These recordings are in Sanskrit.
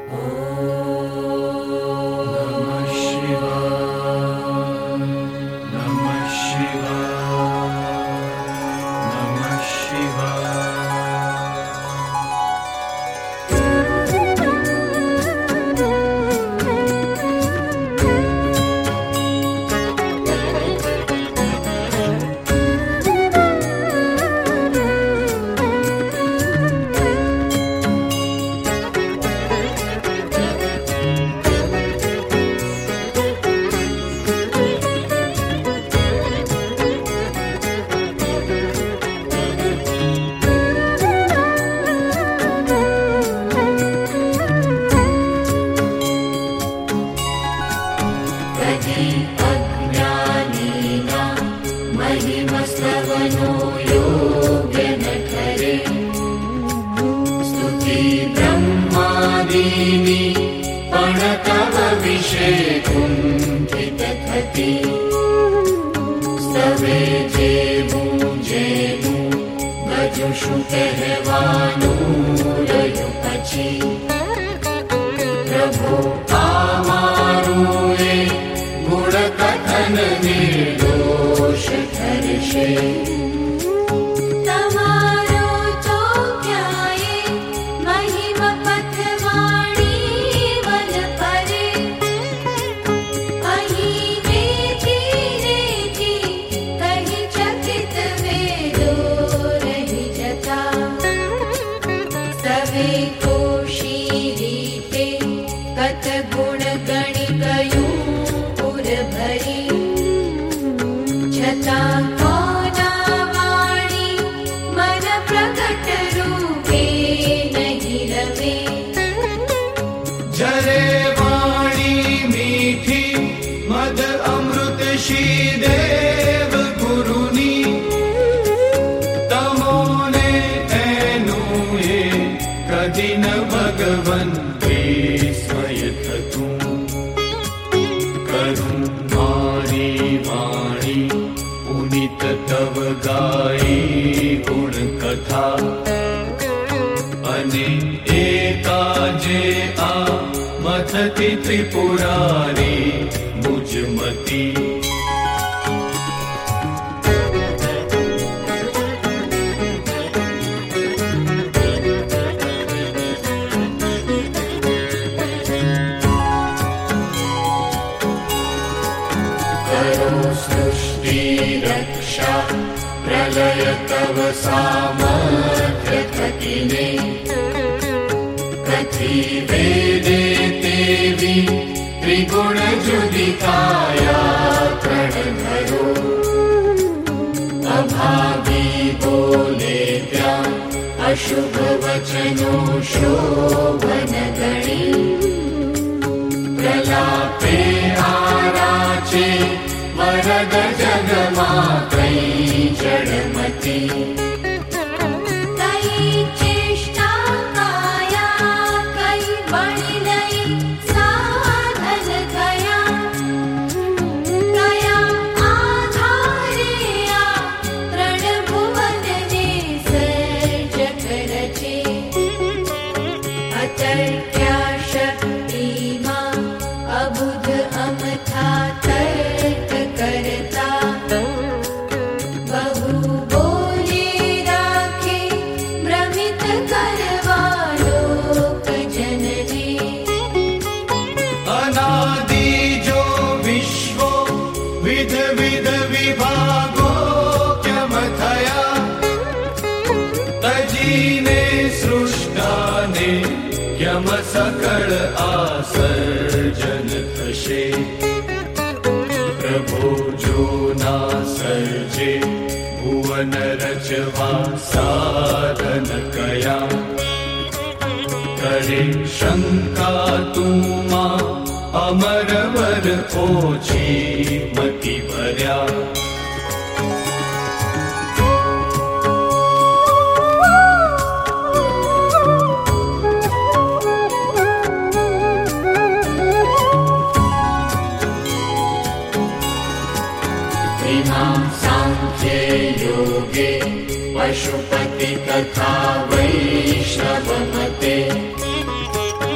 पशुपति तथा वैष्णव मते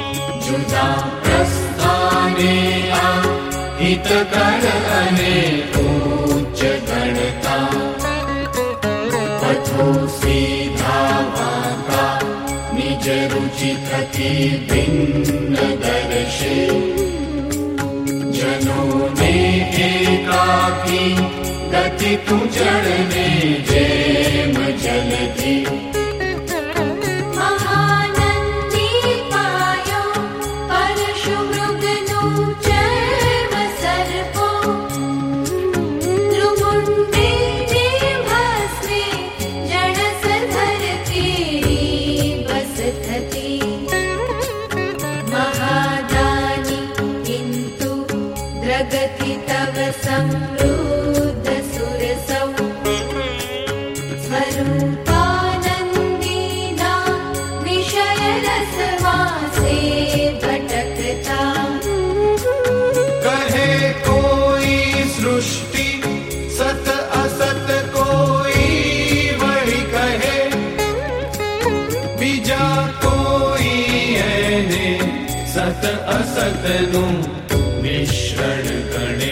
जुदा प्रस्थाने हितकर अने उच्च गणता पथो सीधा वाका निज रुचि थकी भिन्न दर्शे जनों ने एकाकी गति तू चढ़ने जेम जलधि महानंदी पायो परशु मृगनु चर्म सर्पो द्रुमुंडे ने भस्मे जड़स धरती बस थती महादानी किंतु द्रगति तव समृद्ध सुरसौ स्वरूपानंदीना विषय रसवासे भटकता कहे कोई सृष्टि सत असत कोई वही कहे बीजा कोई एने सत असत नु मिश्रण गणे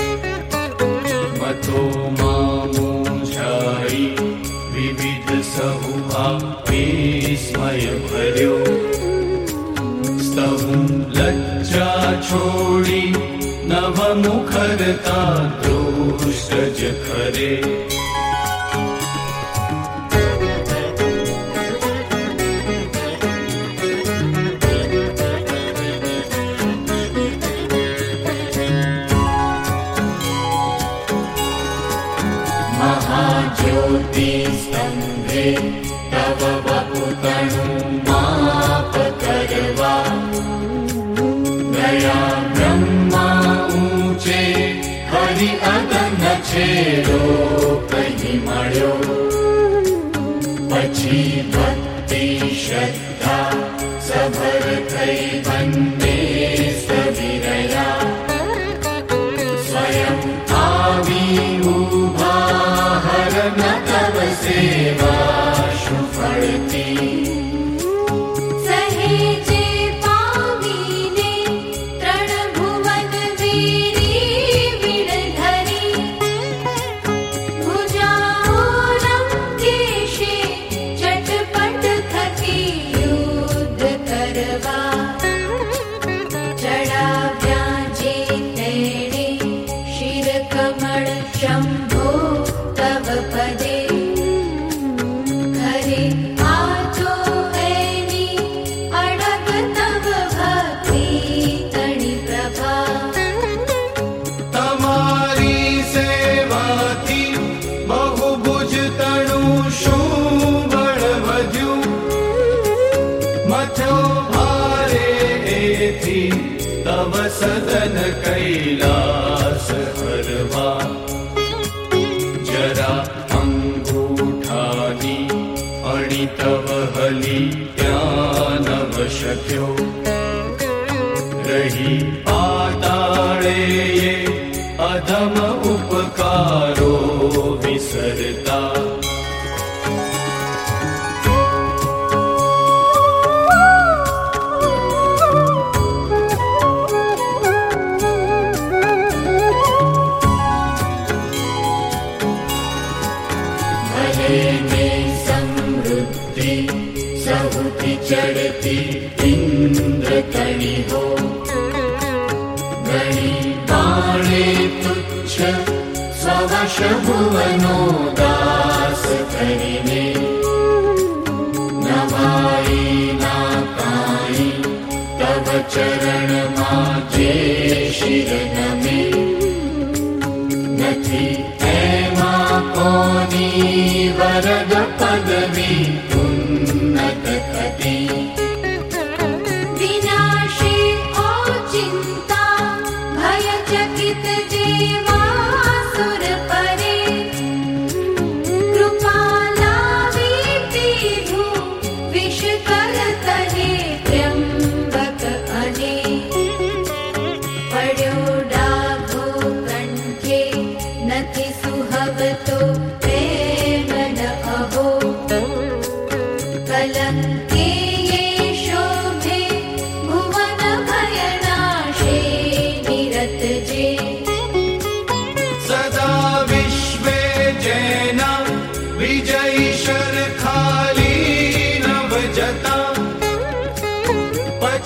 मतो मामो छाई विविध सहुआ विस्मय भर्यो स्तहु लज्जा छोड़ी नव मुखरता दृष्ट खरे महाज्योति स्तंभे तव वपुतनु माप करवा दया ब्रह्मा ऊंचे हरि अगन छेड़ो कहीं मळ्यो पछी भक्ति श्रद्धा सभर थई बन्ने सविरया स्वयं आवी उभा हरन तव सेवा शुफलती सहेजे पावीने तृण भुवन वीरी विणधरी भुजाओं केशे चटपट थकी युद्ध करवा चढ़ाव्या जे तेणे शिर कमल शंभो तव पदे खरे आजो एनी अडग तव भक्ति तणि प्रभा तमारी सेवा थी बहु भुज तणु शुंबळ वध्यु मथो भारे एथी तव सदन कैलास हरवा जरा अंगूठानी अणि तव हली ज्ञानव शक्यो रही पाताळे ये अधम उपकारो विसरता भले में समृद्धि सहुति चढ़ती इंद्र तणि हो गणी बाणे तुच्छ स्ववश भुवनो दास करिने नभाई ना काई तव चरण माजे शिर नमे नथी एमा कोनी वरद पदवी उन्नत कति विनाशे ओ चिंता भय चकित जीवा सुर परे कृपाला विपीधु विष कर कहे त्र्यंबक अने पड्यो डाघो कंठे नथी सुहवतो प्रेम न अहो कलंके ये शोभे भुवन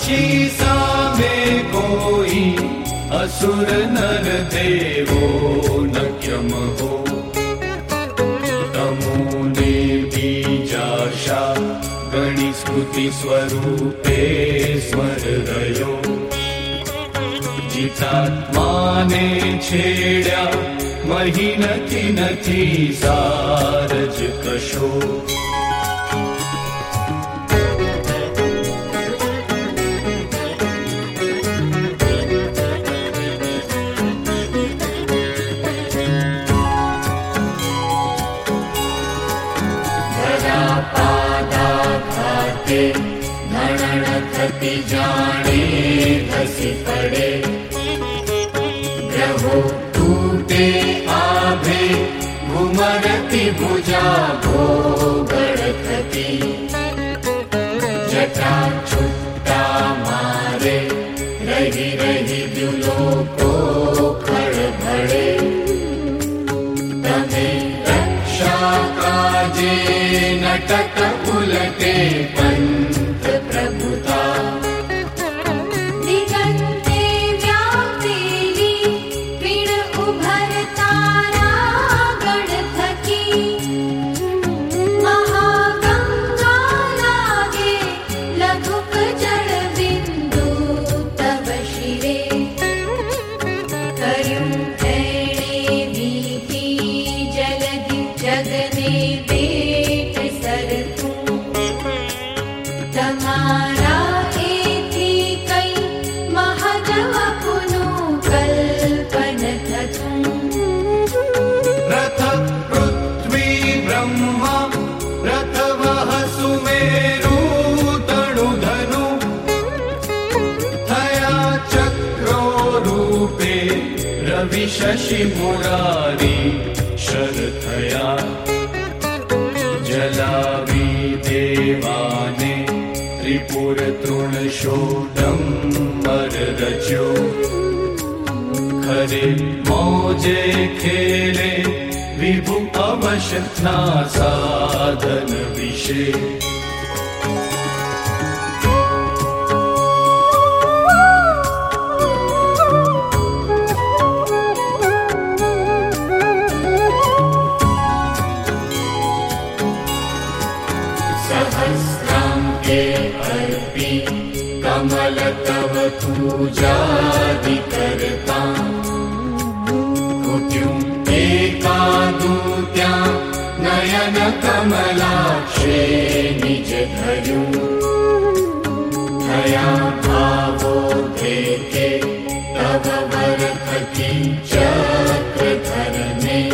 પછી સામે કોઈ असुर नर देवो न क्यम हो तमोने बीजाशा गणि स्मृति स्वरूपे स्मर रयो जितात्माने छेड्या मही નથી સારજ કશો ધણણ થતી જાણે ધસી પડે ગ્રહો તૂટે આભે ઘુમરતી ભુજા ભોગળ થતી જટા છુટ્ટા મારે રહી રહી દ્યુલોકો ખળભળે તમે રક્ષા કાજે નટક ઉલટે पंथ प्रभुता दिगंते व्यापेली पीड़ उभरतारा गण थकी महागंगा लागे लघुक जल बिंदु तब शिरे कर्युं एणे वीती जलधि जगने बेट सरतुं તમારા એથી કઈ મહજવ પુનું કલ્પન થતું रथ पृथ्वी ब्रह्मा रथवः सुमेरु तणुधनु थया चक्रो रूपे रवि शशि मुरारी शर थया जलावी देवाने त्रिपुर तृण शोडंबर रच्यो खरे मौजे खेले विभु अवशना साधन विषे कमल तव पूजादि करता कुट्युं एकादु ત્યાં નયન કમલાક્ષે નિજ ધર્યું થયા ભાવો કે તવ વરખતી ચક્રધરને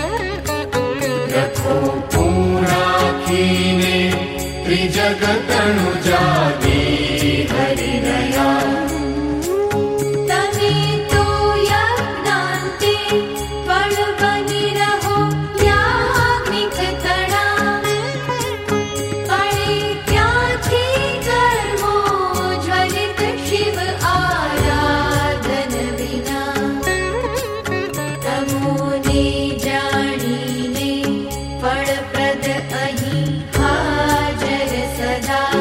રખો પૂરાખીને ત્રિજગતણુ જાગી હરી રહ્યા તમે તો યજ્ઞાંતે ફળ બની રહો યાજ્ઞિક તણા પડે ત્યાંથી કર્મો જ્વલિત શિવ આરાધન વિના તમોને જાણીને ફળપ્રદ અહીં હાજર સદા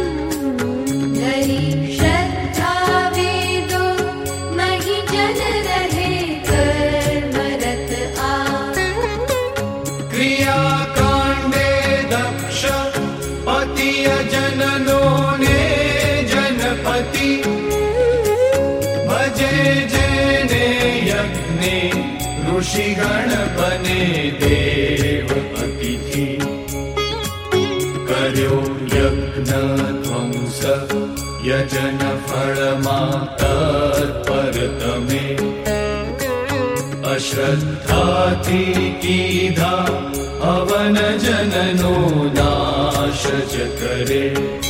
ધરી શ્રદ્ધા વેદો મહી જન રહે કર્મરત આ ક્રિયા કાંડે દક્ષ પતિય જનનો ને જનપતિ ભજે જેને યજ્ઞે ઋષિગણ બને દેવ અતિથિ કર્યો યજ્ઞ ધ્વંસ યજન ફળમાં તત્પર તમે અશ્રદ્ધાથી કીધા હવન જનનો નાશ જ કરે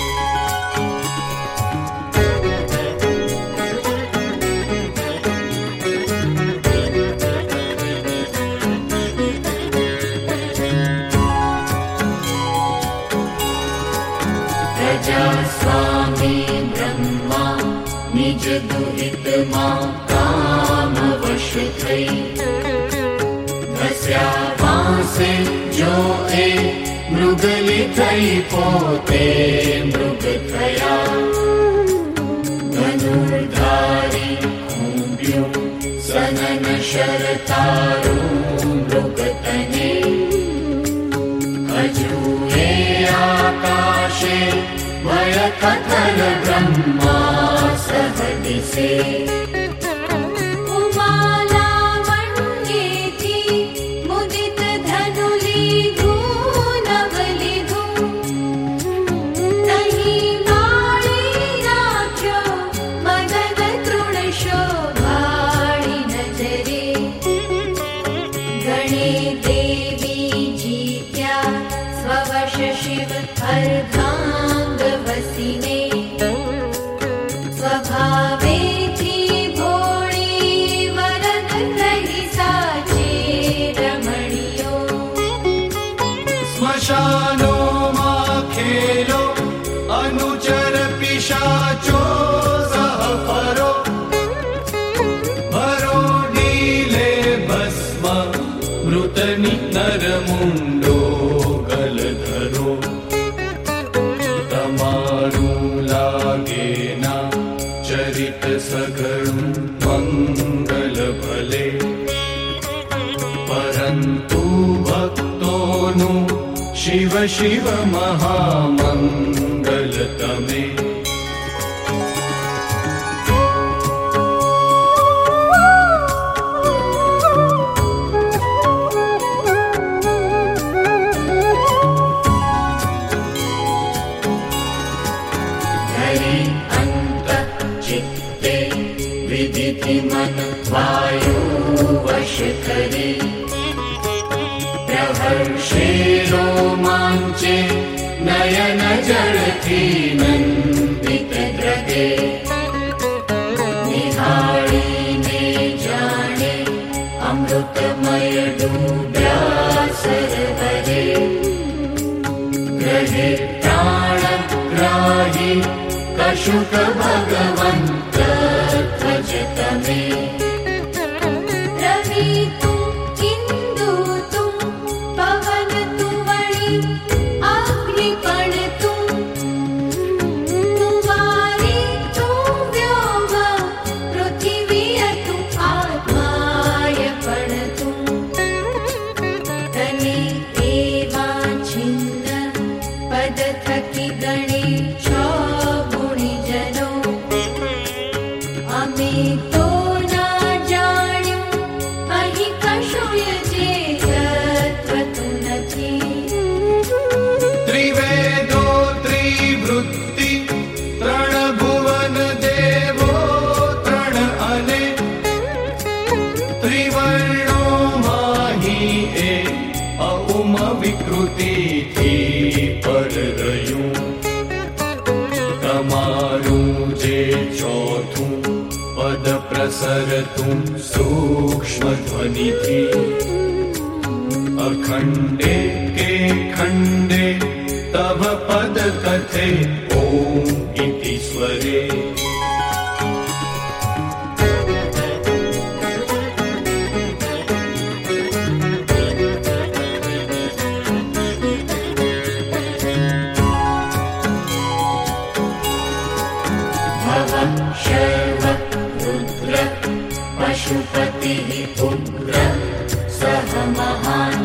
પ્રજા સ્વામી બ્રહ્મા નિજ દુહિતમાં કામ વશ થઈ ધસ્યા વાંસે જો એ મૃગલી થઈ પોતે મૃગ થયા धनुर्धारी खूंब्यूं सनन शरतारू मृगतने अजूए आकाशे भय कथल ब्रह्मा सहदिसे अर्धांगवसिने स्वभावे थी भोळी वरद रही साचे रमणियो स्मशानो मा खेलो अनुचर पिशाचो सह फरो भरो नीले भस्म मृतनि नरमुंडो गलधरो लागेना चरित सगळु मंगल भले परंतु भक्तोनु शिव शिव महामंगल तमे मन वायु वश करे प्रहर्षे रोमांचे नयन जलथी नंदित द्रगे निहाळीने जाणे अमृतमय डूब्या सरोवरे ग्रहे प्राणग्राही कशुक भगवंत ध्वजतमे रवि तुम इंदु तुम पवन तुम वणि अग्नि पण तुम तुम्हारी तुम व्योम पृथ्वी तुम आत्माय पण तुम तने एवा छिन्न पद थकी गणे छो गुणी जनो अमे तो ना जाण्यु अहि कशुय जे तत्व तु नथी त्रिवेदो त्रिवृत्ति त्रण भुवन देवो त्रण अने त्रिवर्णो माही ए अउम विकृति थी पर रयूं तमारू जे चौथू पद प्रसरतुं सूक्ष्म ध्वनि थी अखंडे के खंडे तव पद कथे ओम इति स्वरे शैव रुद्र पशुपतिः उग्र सह महान्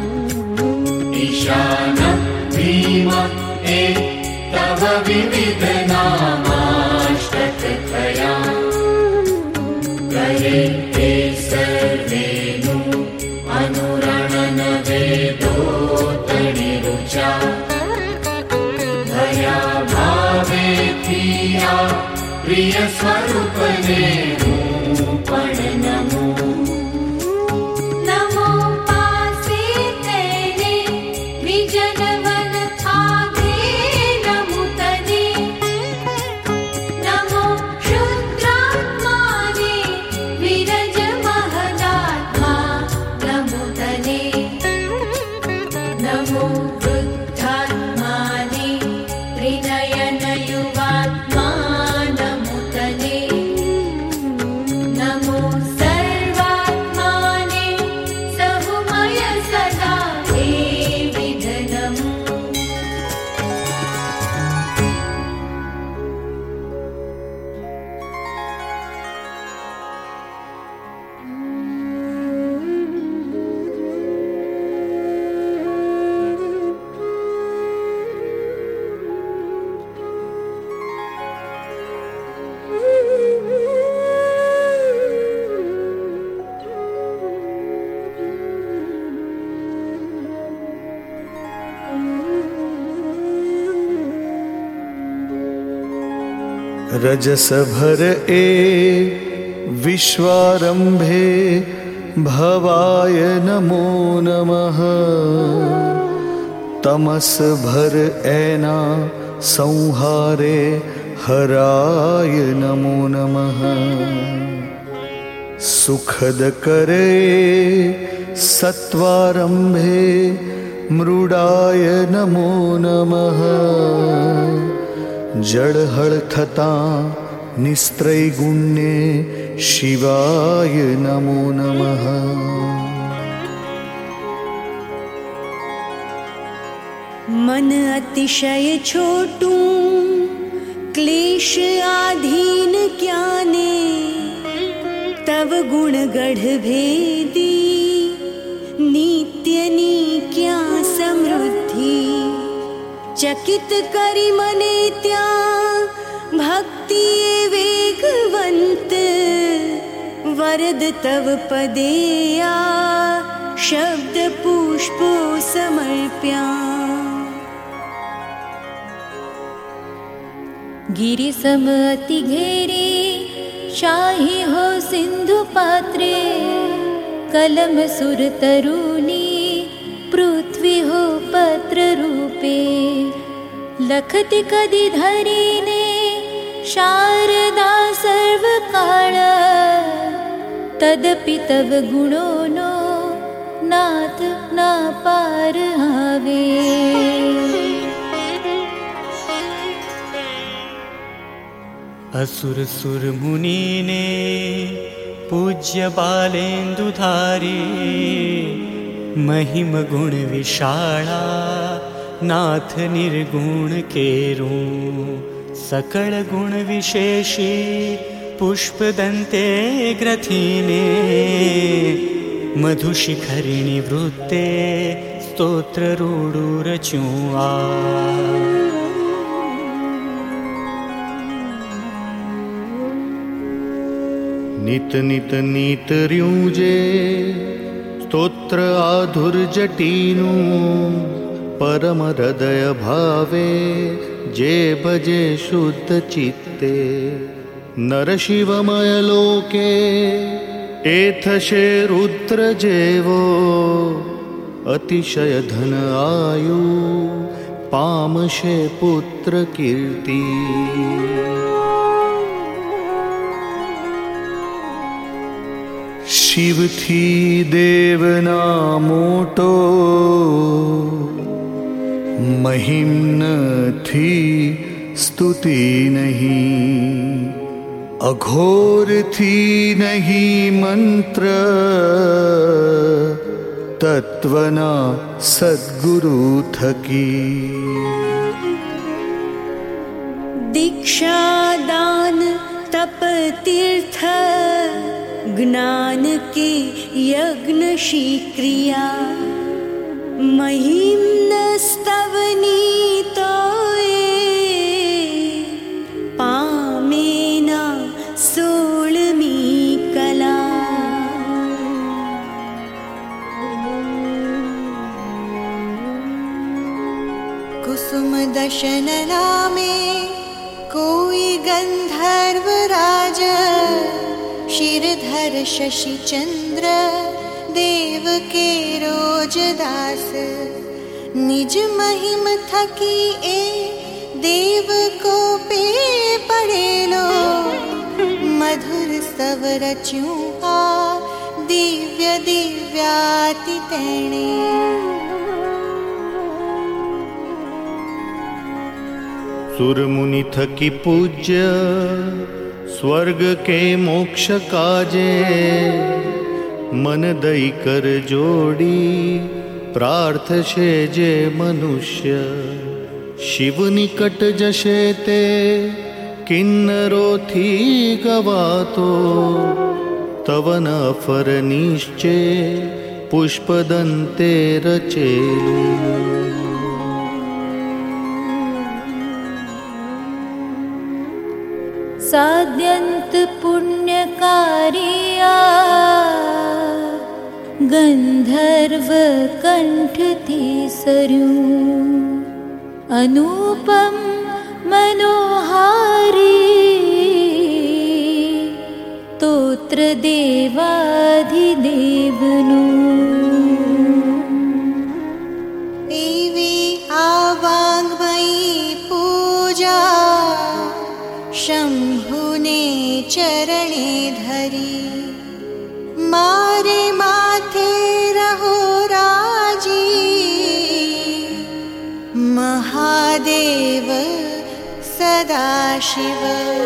ईशान भीम तव विविध नामाष्टकथया करे ते सर्वेनु अनुरणन वेदोतणि रुचा दया भावे थिया प्रिय स्वरूपने पण नमो नमो पासे तेने विजनवन आगे नमो तने नमो क्षुद्रात्माने विरज महदात्मा नमो तने नमो वृद्धात्माने त्रिनयन युवात्मा नमो रजस भर ए विश्वारंभे भवाय नमो नमः। तमस भर ऐना संहारे हराय नमो नमः। सुखद करे सत्वारंभे मृडाय नमो नमः। जड़हळ थता निस्त्रैगुण्ये शिवाय नमो नमः। मन अतिशय छोटू क्लेश आधीन क्याने। तव गुण गढ़ भेदी नित्य नी क्या समृद्धि। चकित करी मने त्या भक्ति वेगवंत। वरद तव पदेया शब्द पुष्पो समर्प्या। गिरि सम अति घेरे शाही हो सिंधु पात्रे। कलम सुर तरुणी पृथ्वी हो पत्र रूपे। लखति कदि धरीने शारदा सर्वकाल। तदपि तव गुणोनो नाथ ना पार आवे। असुर सुर मुनि ने पूज्य बालेन्दुधारी। महिम गुण विशाला नाथ निर्गुण केरू। सकल गुण विशेषी पुष्प दंते ग्रथीने। मधुशिखरिणी वृत्ते स्तोत्र रूढु रचुआ। नित नित नीत र्यूजे स्तोत्र आधुर जटीनु। परम हृदय भावे जे भजे शुद्ध चित्ते। नर शिवमय लोके एथशे रुद्र जेवो। अतिशय धन आयु पामशे पुत्र कीर्ति। शिव थी देवना मोटो महिम न थी स्तुति नहीं। अघोर थी नहीं मंत्र तत्वना सद्गुरु थकी। दीक्षा दान तप तीर्थ ज्ञान के यज्ञ शी क्रिया। महिम न स्तवनी तोए पामेना सोलमी कला। कुसुम दशन नामे कोई गंधर्व राज। शिरधर शशि चंद्र देव के रोज दास। निज महिम थकी ए देव को पे पड़ेलो। मधुर सव रचुआ दिव्य दिव्याति तेणे। सुर मुनि थकी पूज्य स्वर्ग के मोक्ष काजे। मन दई कर जोड़ी प्रार्थ छे जे मनुष्य। शिव निकट जशे ते किन्नरो थी गवातो। तवन अफर निश्चय पुष्प दंते रचेलू। साद्यंत पुण्य कार्या गंधर्व कंठ थी सरयू। अनुपम मनोहारी स्तोत्र देवाधिदेवनु। एवी आवांग्मयी पूजा शंभुने चरणे धरी, मारे माथे रहो राजी, महादेव सदाशिव।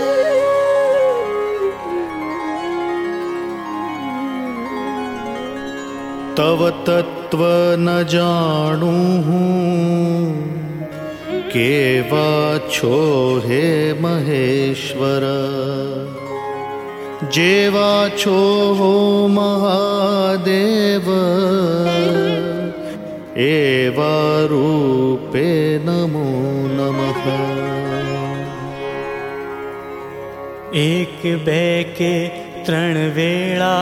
तव तत्व न जानू हूँ, केवा छो हे महेश्वर। जेवा छो हो महादेव, एवा रूपे नमो नमः। एक बैके त्रण वेळा,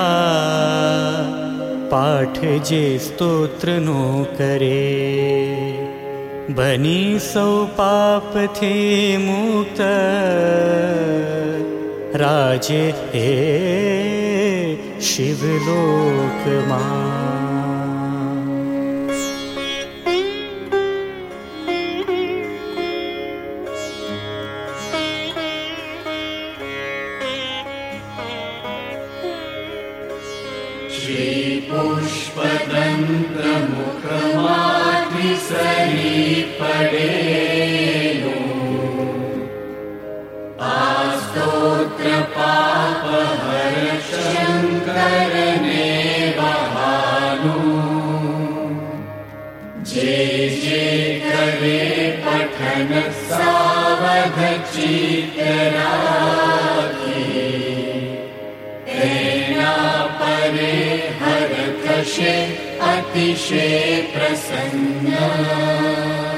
पाठ जे स्तोत्र नो करे। बनी सौ पाप थे मुक्त, राजे हे शिवलोक मां। श्रीपुष्पदन्तमुखमाधि सरी पडेनु, आस्तोत्र पापहर शङ्करने वहानु। जे जे करे पठन सावध चित्त राखी, तेना परे हर कशे अतिशय प्रसन्न।